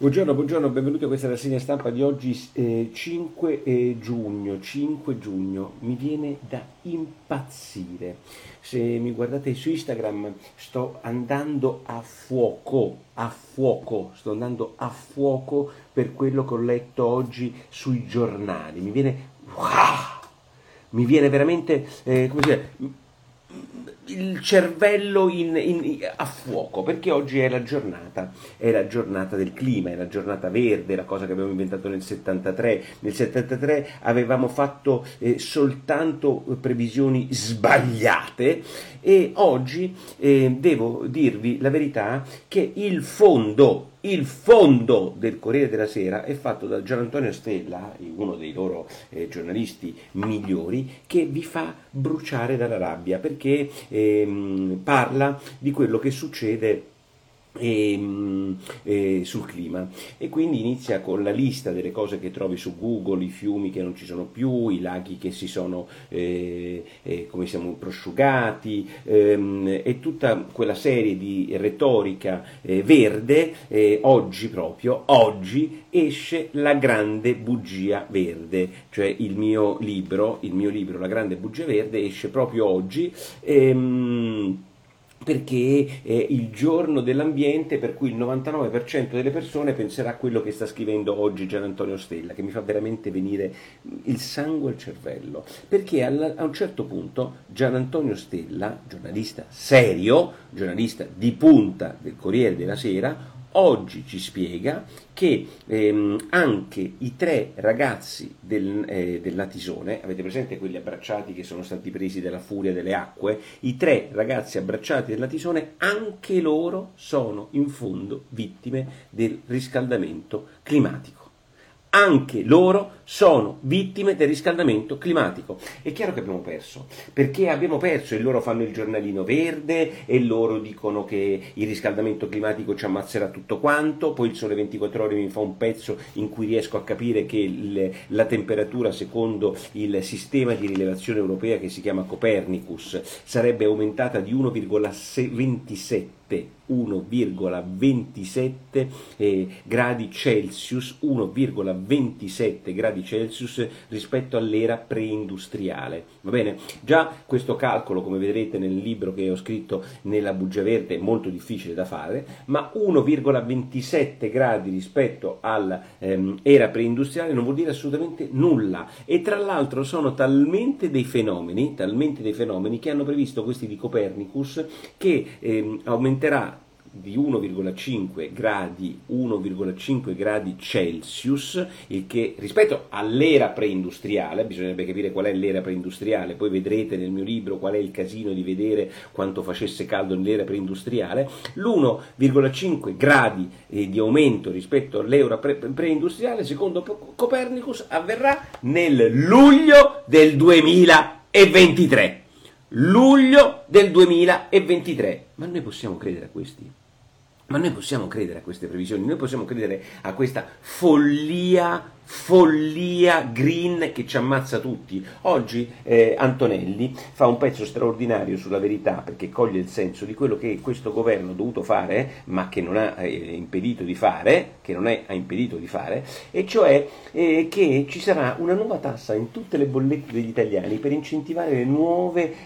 Buongiorno, benvenuti a questa rassegna stampa di oggi, 5 giugno. 5 giugno, mi viene da impazzire. Se mi guardate su Instagram sto andando a fuoco, sto andando a fuoco per quello che ho letto oggi sui giornali. Mi viene veramente, come si dice, il cervello a fuoco, perché oggi è la giornata del clima, è la giornata verde, la cosa che abbiamo inventato nel 73. Nel 73 avevamo fatto soltanto previsioni sbagliate e oggi devo dirvi la verità che il fondo del Corriere della Sera è fatto da Gian Antonio Stella, uno dei loro giornalisti migliori, che vi fa bruciare dalla rabbia perché parla di quello che succede sul clima e quindi inizia con la lista delle cose che trovi su Google, i fiumi che non ci sono più, i laghi che si sono come siamo prosciugati e tutta quella serie di retorica verde. Oggi esce La grande bugia verde, cioè il mio libro La grande bugia verde esce proprio oggi, perché è il giorno dell'ambiente, per cui il 99% delle persone penserà a quello che sta scrivendo oggi Gian Antonio Stella, che mi fa veramente venire il sangue al cervello, perché a un certo punto Gian Antonio Stella, giornalista serio, giornalista di punta del Corriere della Sera, oggi ci spiega che anche i 3 ragazzi del Latisone, avete presente quelli abbracciati che sono stati presi dalla furia delle acque? I 3 ragazzi abbracciati del Latisone, anche loro sono in fondo vittime del riscaldamento climatico. Anche loro sono vittime del riscaldamento climatico. È chiaro che abbiamo perso, perché abbiamo perso e loro fanno il giornalino verde e loro dicono che il riscaldamento climatico ci ammazzerà tutto quanto, poi il Sole 24 Ore mi fa un pezzo in cui riesco a capire che la temperatura secondo il sistema di rilevazione europea che si chiama Copernicus sarebbe aumentata di 1,27 gradi Celsius, 1,27 gradi Celsius rispetto all'era preindustriale. Va bene? Già questo calcolo, come vedrete nel libro che ho scritto nella bugia verde, è molto difficile da fare, ma 1,27 gradi rispetto all'era preindustriale non vuol dire assolutamente nulla. E tra l'altro sono talmente dei fenomeni che hanno previsto questi di Copernicus che aumenterà di 1,5 gradi Celsius, il che rispetto all'era preindustriale, bisognerebbe capire qual è l'era preindustriale, poi vedrete nel mio libro qual è il casino di vedere quanto facesse caldo nell'era preindustriale. L'1,5 gradi di aumento rispetto all'era preindustriale, secondo Copernicus, avverrà nel luglio del 2023. Luglio del 2023. Ma noi possiamo credere a questi? Ma noi possiamo credere a queste previsioni? Noi possiamo credere a questa follia green che ci ammazza tutti? Oggi Antonelli fa un pezzo straordinario sulla Verità, perché coglie il senso di quello che questo governo ha dovuto fare, ma che non ha impedito di fare, e cioè che ci sarà una nuova tassa in tutte le bollette degli italiani per incentivare le nuove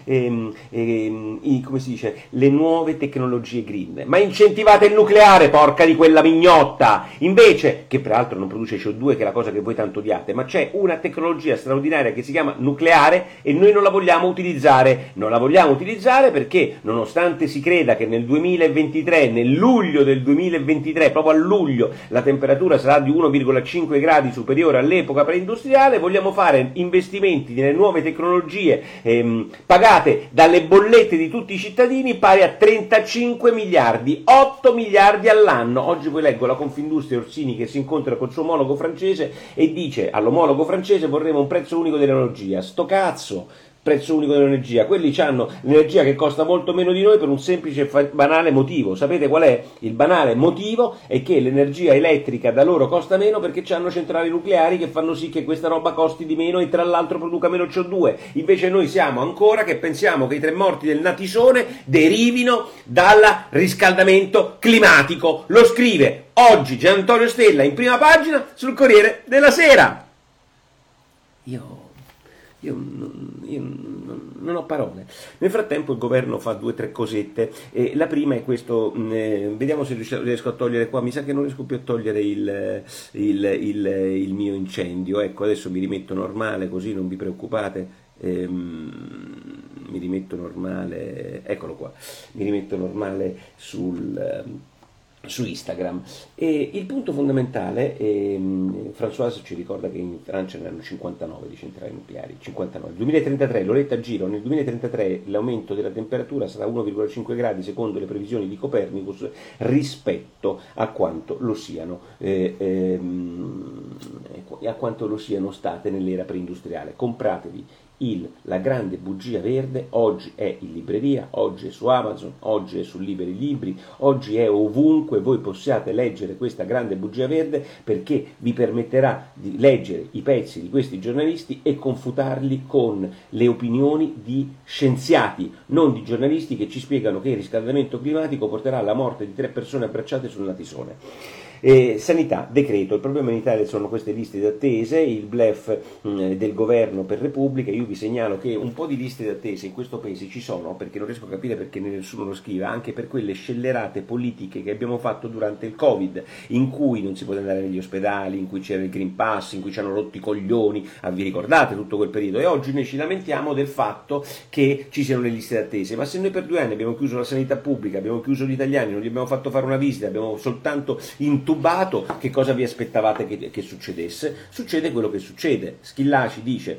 le nuove tecnologie green. Ma incentivate il nucleare, porca di quella mignotta! Invece, che peraltro non produce CO2, che è la cosa che voi tanto odiate, ma c'è una tecnologia straordinaria che si chiama nucleare e noi non la vogliamo utilizzare. Non la vogliamo utilizzare perché, nonostante si creda che nel 2023, nel luglio del 2023, proprio a luglio, la temperatura sarà di 1,5 gradi superiore all'epoca preindustriale, vogliamo fare investimenti nelle nuove tecnologie pagate dalle bollette di tutti i cittadini pari a 35 miliardi, 8 miliardi all'anno. Oggi poi leggo la Confindustria Orsini che si incontra col suo omologo francese e dice all'omologo francese: vorremmo un prezzo unico dell'energia. Sto cazzo, prezzo unico dell'energia, quelli hanno l'energia che costa molto meno di noi per un semplice banale motivo. Sapete qual è? Il banale motivo è che l'energia elettrica da loro costa meno perché hanno centrali nucleari che fanno sì che questa roba costi di meno e tra l'altro produca meno CO2. Invece noi siamo ancora che pensiamo che i 3 morti del natisone derivino dal riscaldamento climatico. Lo scrive oggi Gianantonio Stella in prima pagina sul Corriere della Sera. Io non ho parole. Nel frattempo il governo fa 2 o 3 cosette. La prima è questo, vediamo se riesco a togliere qua, mi sa che non riesco più a togliere il mio incendio. Ecco, adesso mi rimetto normale, così non vi preoccupate. Mi rimetto normale, eccolo qua, mi rimetto normale su Instagram. E il punto fondamentale, François ci ricorda che in Francia ne hanno 59 di centrali nucleari, 59. 2033, Loretta Giro, nel 2033 l'aumento della temperatura sarà 1,5 gradi secondo le previsioni di Copernicus rispetto a quanto lo siano state nell'era preindustriale. Compratevi la grande bugia verde, oggi è in libreria, oggi è su Amazon, oggi è su Liberi Libri, oggi è ovunque voi possiate leggere questa grande bugia verde, perché vi permetterà di leggere i pezzi di questi giornalisti e confutarli con le opinioni di scienziati, non di giornalisti che ci spiegano che il riscaldamento climatico porterà alla morte di 3 persone abbracciate sul natisone. Sanità, decreto, il problema in Italia sono queste liste d'attesa, il bluff del governo per Repubblica. Io vi segnalo che un po' di liste d'attesa in questo paese ci sono, perché non riesco a capire perché nessuno lo scriva, anche per quelle scellerate politiche che abbiamo fatto durante il Covid, in cui non si poteva andare negli ospedali, in cui c'era il Green Pass, in cui ci hanno rotto i coglioni, vi ricordate tutto quel periodo? E oggi noi ci lamentiamo del fatto che ci siano le liste d'attesa, ma se noi per 2 anni abbiamo chiuso la sanità pubblica, abbiamo chiuso gli italiani, non gli abbiamo fatto fare una visita, abbiamo soltanto intubato, che cosa vi aspettavate che succedesse? Succede quello che succede. Schillaci dice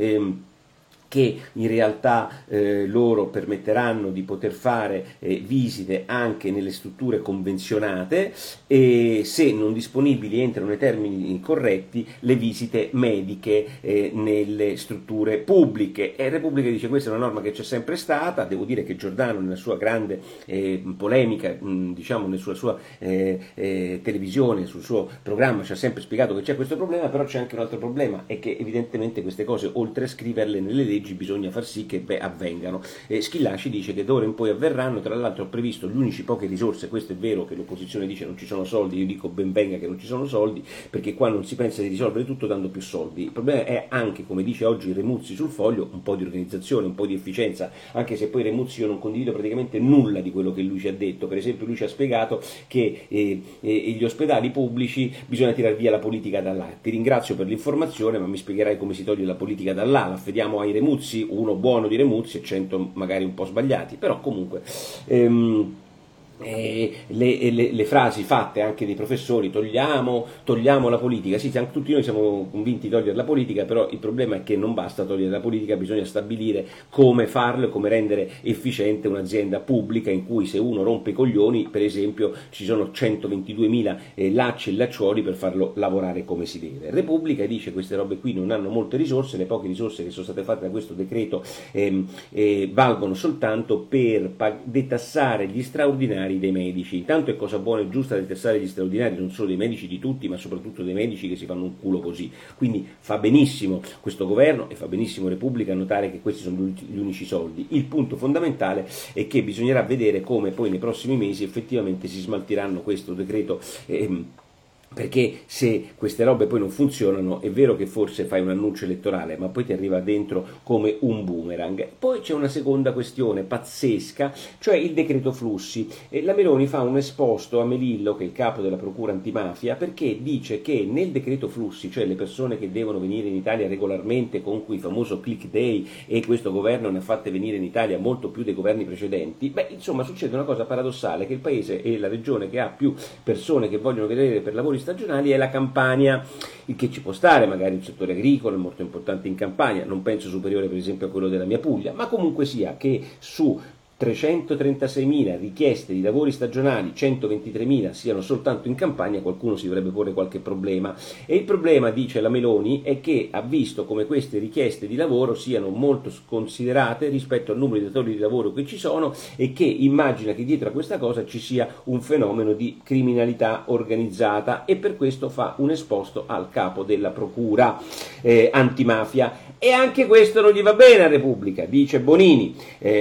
che in realtà loro permetteranno di poter fare visite anche nelle strutture convenzionate e, se non disponibili entro nei termini corretti, le visite mediche nelle strutture pubbliche. E Repubblica dice: questa è una norma che c'è sempre stata. Devo dire che Giordano, nella sua grande polemica, diciamo nella sua televisione, sul suo programma, ci ha sempre spiegato che c'è questo problema, però c'è anche un altro problema, è che evidentemente queste cose, oltre a scriverle nelle leggi, bisogna far sì che avvengano. Schillaci dice che d'ora in poi avverranno. Tra l'altro ho previsto gli unici poche risorse. Questo è vero che l'opposizione dice non ci sono soldi, io dico ben venga che non ci sono soldi, perché qua non si pensa di risolvere tutto dando più soldi. Il problema è anche, come dice oggi Remuzzi sul Foglio, un po' di organizzazione, un po' di efficienza, anche se poi Remuzzi io non condivido praticamente nulla di quello che lui ci ha detto. Per esempio lui ci ha spiegato che gli ospedali pubblici bisogna tirar via la politica da là. Ti ringrazio per l'informazione, ma mi spiegherai come si toglie la politica da là? L'affediamo ai Remuzzi, uno buono di Remuzzi e 100 magari un po' sbagliati, però comunque le frasi fatte anche dei professori: togliamo la politica. Sì, tutti noi siamo convinti di togliere la politica, però il problema è che non basta togliere la politica, bisogna stabilire come farlo e come rendere efficiente un'azienda pubblica, in cui se uno rompe i coglioni, per esempio, ci sono 122.000 lacci e lacciuoli per farlo lavorare come si deve. Repubblica dice: queste robe qui non hanno molte risorse, le poche risorse che sono state fatte da questo decreto valgono soltanto per detassare gli straordinari dei medici. Intanto è cosa buona e giusta detassare gli straordinari, non solo dei medici di tutti, ma soprattutto dei medici che si fanno un culo così. Quindi fa benissimo questo governo e fa benissimo Repubblica a notare che questi sono gli unici soldi. Il punto fondamentale è che bisognerà vedere come poi nei prossimi mesi effettivamente si smaltiranno questo decreto, perché se queste robe poi non funzionano, è vero che forse fai un annuncio elettorale, ma poi ti arriva dentro come un boomerang. Poi c'è una seconda questione pazzesca, cioè il decreto flussi. La Meloni fa un esposto a Melillo, che è il capo della procura antimafia, perché dice che nel decreto flussi, cioè le persone che devono venire in Italia regolarmente, con cui il famoso click day, e questo governo ne ha fatte venire in Italia molto più dei governi precedenti, insomma succede una cosa paradossale, che il paese e la regione che ha più persone che vogliono vedere per lavori stagionali è la Campania, il che ci può stare, magari il settore agricolo è molto importante in Campania, non penso superiore per esempio a quello della mia Puglia, ma comunque sia che su 336.000 richieste di lavori stagionali, 123.000 siano soltanto in Campania, qualcuno si dovrebbe porre qualche problema. E il problema, dice la Meloni, è che ha visto come queste richieste di lavoro siano molto sconsiderate rispetto al numero di datori di lavoro che ci sono, e che immagina che dietro a questa cosa ci sia un fenomeno di criminalità organizzata, e per questo fa un esposto al capo della procura antimafia. E anche questo non gli va bene a Repubblica, dice Bonini.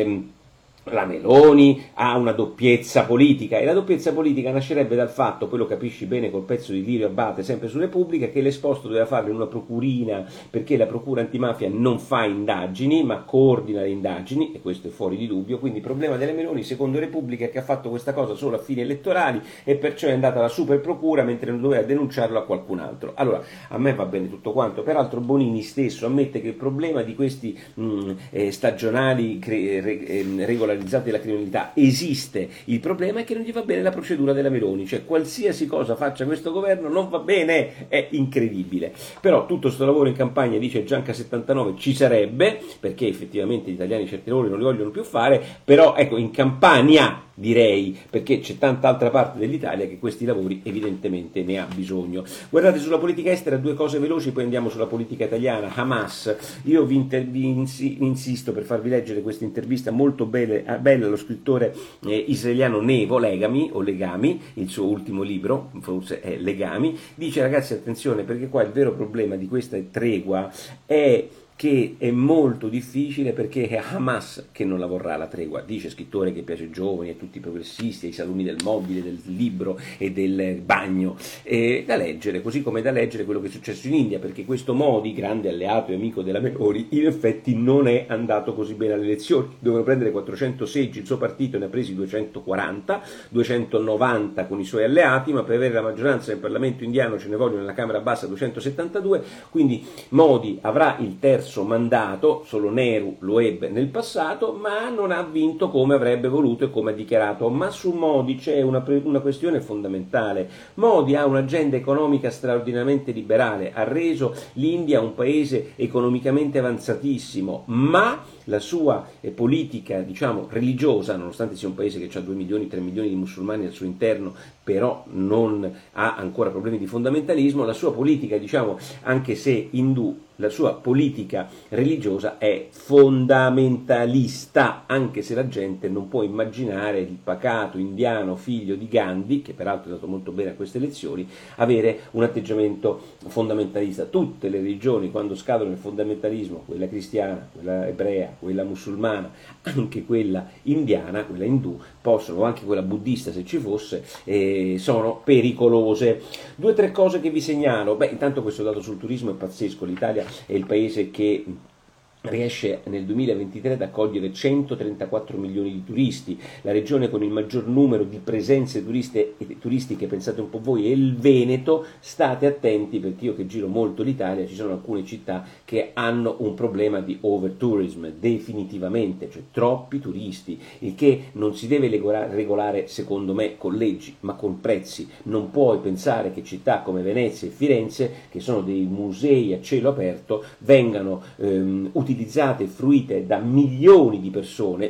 La Meloni ha una doppiezza politica, e la doppiezza politica nascerebbe dal fatto, poi lo capisci bene col pezzo di Lirio Abbate sempre su Repubblica, che l'esposto doveva farlo in una procurina, perché la procura antimafia non fa indagini ma coordina le indagini, e questo è fuori di dubbio. Quindi il problema delle Meloni secondo Repubblica è che ha fatto questa cosa solo a fini elettorali, e perciò è andata alla super procura mentre non doveva denunciarlo a qualcun altro. Allora, a me va bene tutto quanto, peraltro Bonini stesso ammette che il problema di questi stagionali regolarizzati della criminalità esiste, il problema è che non gli va bene la procedura della Meloni, cioè qualsiasi cosa faccia questo governo non va bene, è incredibile. Però tutto sto lavoro in campagna, dice Gianca 79, ci sarebbe, perché effettivamente gli italiani certi lavori non li vogliono più fare, però ecco, in Campania direi, perché c'è tanta altra parte dell'Italia che questi lavori evidentemente ne ha bisogno. Guardate, sulla politica estera due cose veloci, poi andiamo sulla politica italiana. Hamas, io vi insisto per farvi leggere questa intervista molto bella allo scrittore israeliano Nevo Legami, o Legami, il suo ultimo libro, forse è Legami. Dice: ragazzi, attenzione, perché qua il vero problema di questa tregua è che è molto difficile, perché è Hamas che non la vorrà la tregua. Dice scrittore che piace ai giovani, a tutti i progressisti, ai saloni del mobile, del libro e del bagno, da leggere, così come da leggere quello che è successo in India, perché questo Modi, grande alleato e amico della Meloni, in effetti non è andato così bene alle elezioni. Dovevano prendere 400 seggi, il suo partito ne ha presi 240, 290 con i suoi alleati, ma per avere la maggioranza nel Parlamento indiano ce ne vogliono nella Camera Bassa 272, quindi Modi avrà il terzo mandato, solo Nehru lo ebbe nel passato, ma non ha vinto come avrebbe voluto e come ha dichiarato. Ma su Modi c'è una questione fondamentale. Modi ha un'agenda economica straordinariamente liberale, ha reso l'India un paese economicamente avanzatissimo, ma la sua politica, diciamo, religiosa, nonostante sia un paese che ha 2 milioni, 3 milioni di musulmani al suo interno, però non ha ancora problemi di fondamentalismo, la sua politica, diciamo, anche se indù, la sua politica religiosa è fondamentalista, anche se la gente non può immaginare il pacato indiano figlio di Gandhi, che peraltro è andato molto bene a queste elezioni, avere un atteggiamento fondamentalista. Tutte le religioni, quando scadono nel fondamentalismo, quella cristiana, quella ebrea, quella musulmana, anche quella indiana, quella indù, possono, o anche quella buddista se ci fosse, sono pericolose. 2 o 3 cose che vi segnalo. Intanto questo dato sul turismo è pazzesco. L'Italia è il paese che riesce nel 2023 ad accogliere 134 milioni di turisti, la regione con il maggior numero di presenze turistiche, pensate un po' voi, è il Veneto. State attenti, perché io che giro molto l'Italia, ci sono alcune città che hanno un problema di overtourism, definitivamente, cioè troppi turisti, il che non si deve regolare secondo me con leggi, ma con prezzi. Non puoi pensare che città come Venezia e Firenze, che sono dei musei a cielo aperto, vengano utilizzate e fruite da milioni di persone,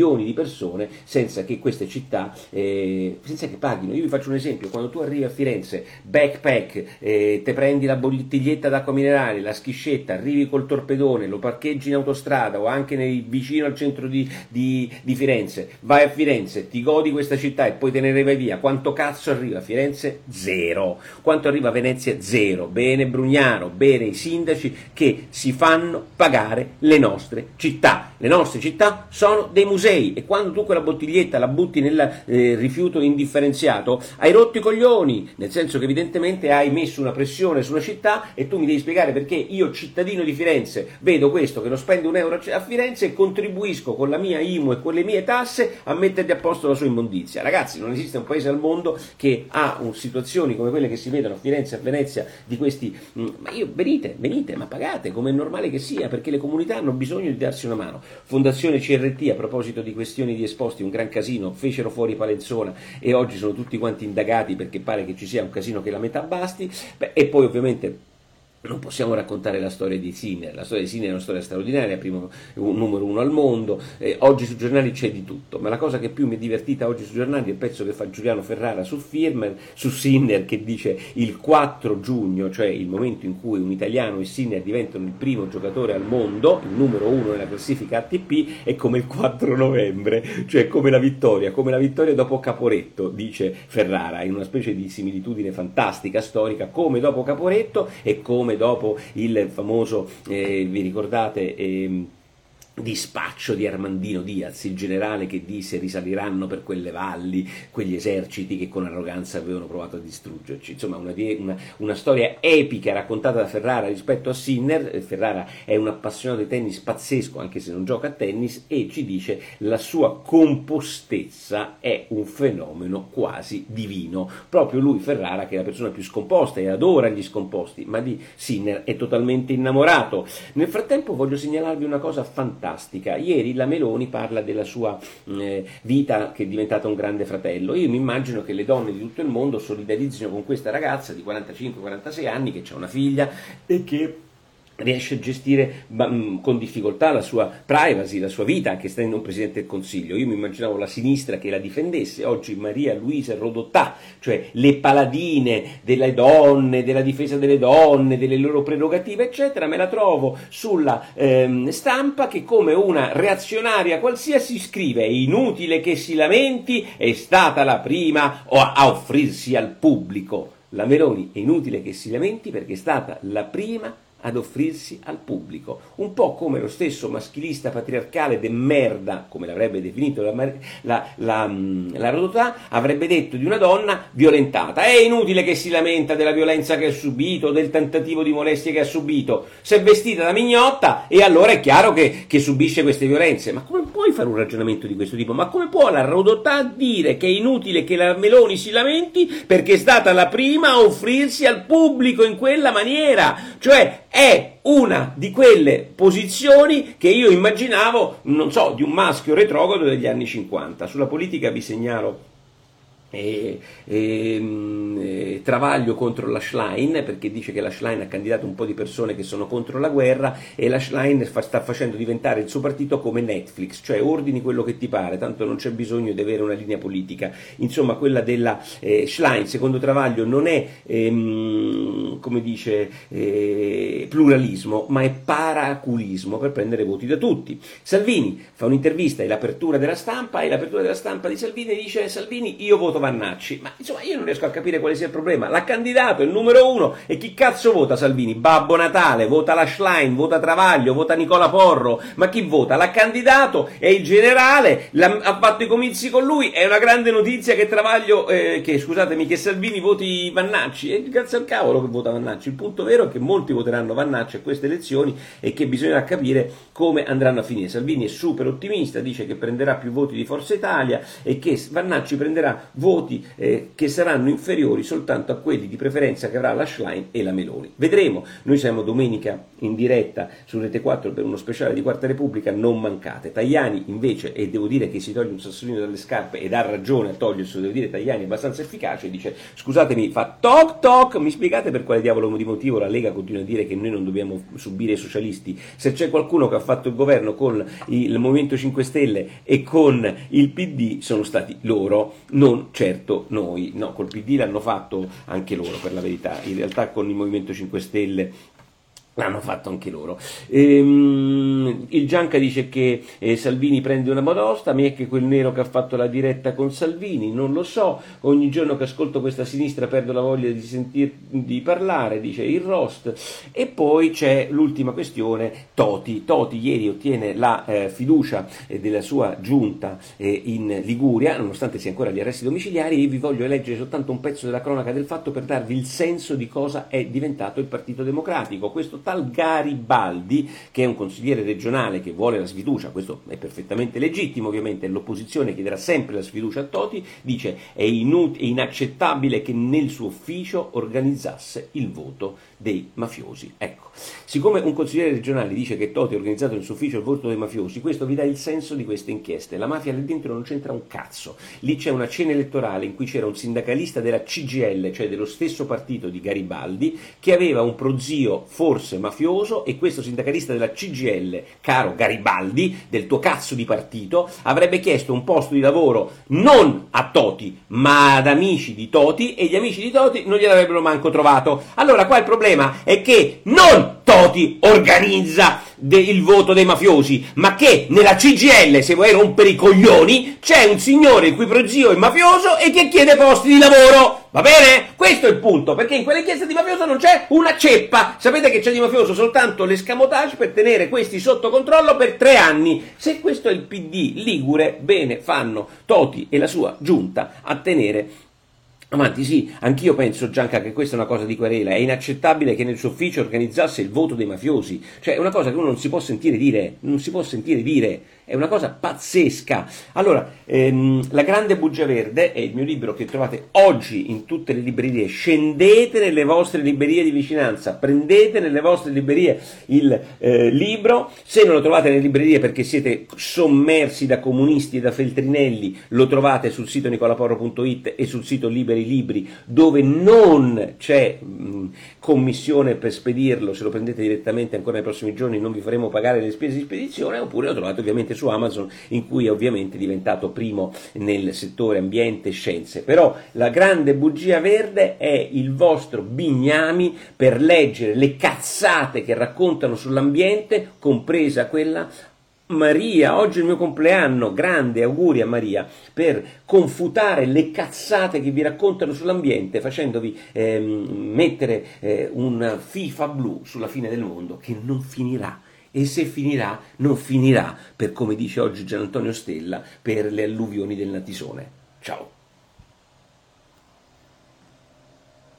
senza che queste città, senza che paghino. Io vi faccio un esempio: quando tu arrivi a Firenze, backpack, te prendi la bottiglietta d'acqua minerale, la schiscetta, arrivi col torpedone, lo parcheggi in autostrada o anche vicino al centro di Firenze, vai a Firenze, ti godi questa città e poi te ne vai via. Quanto cazzo arriva a Firenze? Zero. Quanto arriva a Venezia? Zero. Bene Brugnaro, bene i sindaci che si fanno pagare le nostre città. Le nostre città sono dei musei, e quando tu quella bottiglietta la butti nel rifiuto indifferenziato, hai rotto i coglioni, nel senso che evidentemente hai messo una pressione sulla città, e tu mi devi spiegare perché io, cittadino di Firenze, vedo questo che non spende €1 a Firenze e contribuisco con la mia IMU e con le mie tasse a mettergli a posto la sua immondizia. Ragazzi, non esiste un paese al mondo che ha situazioni come quelle che si vedono a Firenze, a Venezia, di questi, ma io venite, ma pagate, come è normale che sia, perché le comunità hanno bisogno di darsi una mano. Fondazione CRT, a proposito di questioni di esposti, un gran casino, fecero fuori Palenzona e oggi sono tutti quanti indagati perché pare che ci sia un casino che la metà basti. E poi ovviamente Non possiamo raccontare la storia di Sinner, la storia di Sinner è una storia straordinaria, un numero uno al mondo, oggi sui giornali c'è di tutto, ma la cosa che più mi è divertita oggi sui giornali è il pezzo che fa Giuliano Ferrara su Sinner, che dice il 4 giugno, cioè il momento in cui un italiano e Sinner diventano il primo giocatore al mondo, il numero uno nella classifica ATP, è come il 4 novembre, cioè come la vittoria dopo Caporetto, dice Ferrara, in una specie di similitudine fantastica, storica, come dopo Caporetto e come dopo il famoso, vi ricordate, dispaccio di Armandino Diaz, il generale che disse risaliranno per quelle valli quegli eserciti che con arroganza avevano provato a distruggerci. Insomma, una storia epica raccontata da Ferrara rispetto a Sinner. Ferrara è un appassionato di tennis pazzesco, anche se non gioca a tennis, e ci dice la sua compostezza è un fenomeno quasi divino. Proprio lui, Ferrara, che è la persona più scomposta e adora gli scomposti, ma di Sinner è totalmente innamorato. Nel frattempo voglio segnalarvi una cosa fantastica. Ieri la Meloni parla della sua vita, che è diventata un grande fratello. Io mi immagino che le donne di tutto il mondo solidarizzino con questa ragazza di 45-46 anni che ha una figlia e che riesce a gestire con difficoltà la sua privacy, la sua vita, anche essendo un Presidente del Consiglio. Io mi immaginavo la sinistra che la difendesse, oggi Maria Luisa Rodotà, cioè le paladine delle donne, della difesa delle donne, delle loro prerogative, eccetera, me la trovo sulla stampa che come una reazionaria qualsiasi scrive: è inutile che si lamenti, è stata la prima a offrirsi al pubblico. La Meloni è inutile che si lamenti perché è stata la prima ad offrirsi al pubblico, un po' come lo stesso maschilista patriarcale de merda, come l'avrebbe definito la Rodotà, avrebbe detto di una donna violentata: è inutile che si lamenta della violenza che ha subito, del tentativo di molestia che ha subito, si è vestita da mignotta e allora è chiaro che subisce queste violenze. Ma come puoi fare un ragionamento di questo tipo? Ma come può la Rodotà dire che è inutile che la Meloni si lamenti perché è stata la prima a offrirsi al pubblico in quella maniera? Cioè è una di quelle posizioni che io immaginavo, non so, di un maschio retrogrado degli anni 50. Sulla politica vi segnalo Travaglio contro la Schlein, perché dice che la Schlein ha candidato un po' di persone che sono contro la guerra e la Schlein sta facendo diventare il suo partito come Netflix, cioè ordini quello che ti pare, tanto non c'è bisogno di avere una linea politica. Insomma, quella della Schlein, secondo Travaglio, non è come dice pluralismo, ma è paraculismo per prendere voti da tutti. Salvini fa un'intervista e l'apertura della stampa, e l'apertura della stampa di Salvini dice: Salvini, io voto Vannacci. Ma insomma, io non riesco a capire quale sia il problema. L'ha candidato, è il numero uno, e chi cazzo vota Salvini? Babbo Natale, vota la Schlein, vota Travaglio, vota Nicola Porro, ma chi vota? L'ha candidato, è il generale, ha fatto i comizi con lui, è una grande notizia che Travaglio, che Salvini voti Vannacci, e grazie al cavolo che vota Vannacci. Il punto vero è che molti voteranno Vannacci a queste elezioni e che bisognerà capire come andranno a finire. Salvini è super ottimista, dice che prenderà più voti di Forza Italia e che Vannacci prenderà voti che saranno inferiori soltanto a quelli di preferenza che avrà la Schlein e la Meloni. Vedremo. Noi siamo domenica in diretta su Rete 4 per uno speciale di Quarta Repubblica, non mancate. Tajani invece, e devo dire che si toglie un sassolino dalle scarpe ed ha ragione a toglierselo, devo dire Tajani è abbastanza efficace, dice: scusatemi, fa toc toc, mi spiegate per quale diavolo di motivo la Lega continua a dire che noi non dobbiamo subire i socialisti? Se c'è qualcuno che ha fatto il governo con il Movimento 5 Stelle e con il PD sono stati loro, non certo noi. No, col PD l'hanno fatto anche loro, per la verità. In realtà con il Movimento 5 Stelle l'hanno fatto anche loro. Il Gianca dice che Salvini prende una batosta, mi è che quel nero che ha fatto la diretta con Salvini, non lo so, ogni giorno che ascolto questa sinistra perdo la voglia di parlare, dice il Rost. E poi c'è l'ultima questione, Toti ieri ottiene la fiducia della sua giunta in Liguria, nonostante sia ancora agli arresti domiciliari, e vi voglio leggere soltanto un pezzo della cronaca del fatto per darvi il senso di cosa è diventato il Partito Democratico. Questo tal Garibaldi, che è un consigliere regionale che vuole la sfiducia, questo è perfettamente legittimo, ovviamente l'opposizione chiederà sempre la sfiducia a Toti, dice è inaccettabile che nel suo ufficio organizzasse il voto dei mafiosi. Ecco, siccome un consigliere regionale dice che Toti ha organizzato nel suo ufficio il voto dei mafiosi, questo vi dà il senso di queste inchieste. La mafia lì dentro non c'entra un cazzo. Lì c'è una cena elettorale in cui c'era un sindacalista della CGIL, cioè dello stesso partito di Garibaldi, che aveva un prozio forse mafioso, e questo sindacalista della CGIL, caro Garibaldi, del tuo cazzo di partito, avrebbe chiesto un posto di lavoro non a Toti, ma ad amici di Toti, e gli amici di Toti non gliel'avrebbero manco trovato. Allora qua il problema è che non Toti organizza il voto dei mafiosi, ma che nella CGIL, se vuoi rompere i coglioni, c'è un signore il cui prozio è mafioso e che chiede posti di lavoro. Va bene? Questo è il punto, perché in quelle chiese di mafioso non c'è una ceppa. Sapete che c'è di mafioso soltanto l'escamotage per tenere questi sotto controllo per 3 anni. Se questo è il PD ligure, bene fanno Toti e la sua giunta a tenere avanti. Sì, anch'io penso, Gianca, che questa è una cosa di querela. È inaccettabile che nel suo ufficio organizzasse il voto dei mafiosi. Cioè, è una cosa che uno non si può sentire dire, è una cosa pazzesca. Allora, La grande bugia verde è il mio libro che trovate oggi in tutte le librerie. Scendete nelle vostre librerie di vicinanza, prendete nelle vostre librerie il libro. Se non lo trovate nelle librerie perché siete sommersi da comunisti e da feltrinelli, lo trovate sul sito nicolaporro.it e sul sito Liberi Libri, dove non c'è commissione per spedirlo. Se lo prendete direttamente ancora nei prossimi giorni non vi faremo pagare le spese di spedizione, oppure lo trovate ovviamente su Amazon, in cui è ovviamente diventato primo nel settore ambiente e scienze. Però La grande bugia verde è il vostro bignami per leggere le cazzate che raccontano sull'ambiente, compresa quella Maria. Oggi è il mio compleanno, grande auguri a Maria, per confutare le cazzate che vi raccontano sull'ambiente, facendovi mettere una FIFA blu sulla fine del mondo che non finirà. E se finirà, non finirà, per come dice oggi Gian Antonio Stella, per le alluvioni del Natisone. Ciao.